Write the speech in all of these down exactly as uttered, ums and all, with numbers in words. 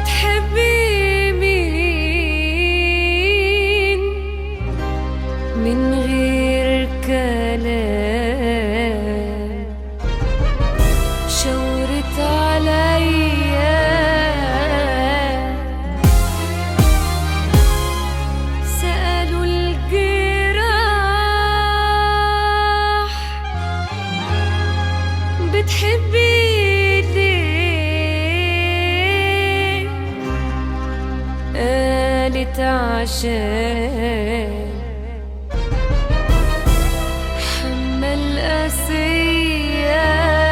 بتحبي مين من غير كلام؟ شاورت عليا سألوا الجراح بتحبي ليه؟ قالت عشان حمل قاسية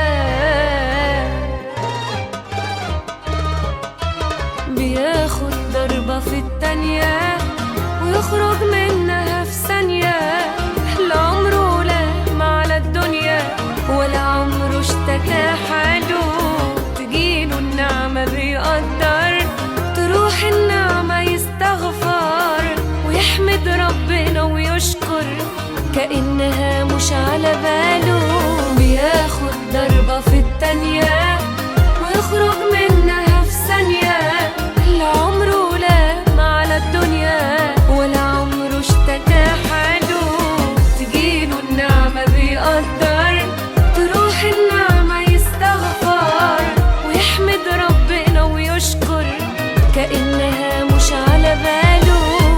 بياخد ضربة في التانية ويخرج منها في ثانية. لا عمره لام على الدنيا ولا عمره اشتكى حاله، تجيله النعمة بيقدر، تروح النعمة يستغفر ويحمد ربنا ويشكر كأنها مش على باله. بياخد ضربة في التانية ويخرج منها في ثانية. لا عمره لام على الدنيا ولا عمره اشتكى حاله، تجيله النعمة بيقدر، تروح النعمة يستغفر ويحمد ربنا ويشكر كأنها مش على باله.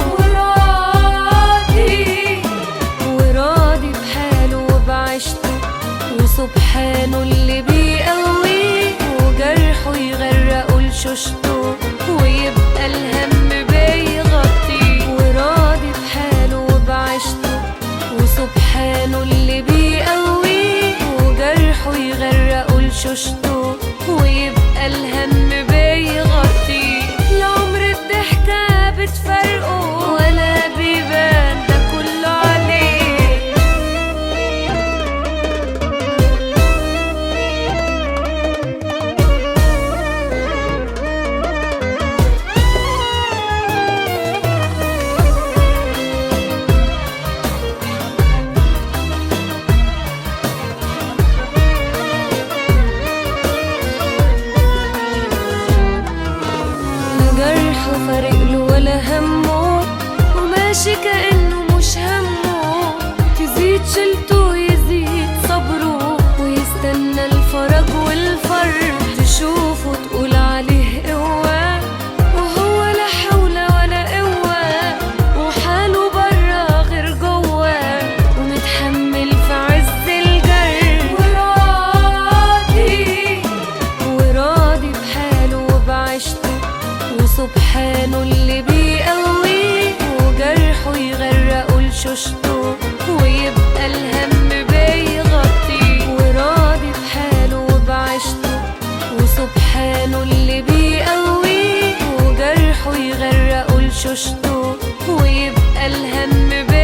وراضي وراضي بحاله وبعيشته، وسبحانه اللي بيقويه وجرحه يغرقه لشوشته ويبقى الهم بيغطيه. وراضي بحاله وبعيشته، وسبحانه اللي بيقويه وجرحه يغرقه لشوشته ويبقى الهم بيغطيه. لا عمر الضحكة بتفرقه ولا بيبان ده كله عليه. جرحه فارقله ولا همه وماشي كأنه مش همه، تزيد شلته يزيد صبره ويستنى الفرج والفرح. تشوفه تقول عليه قوة وهو لا حول ولا قوة، وحاله برا غير جوه ومتحمل في عز الجرح. وراضي وراضي بحاله وبعيشته، وسبحانه اللي بيقويه وجرحه يغرقه لشوشته ويبقى الهم بيغطيه. وراضي بحاله وبعيشته، وسبحانه اللي بيقويه وجرحه يغرقه لشوشته ويبقى الهم بيغطيه.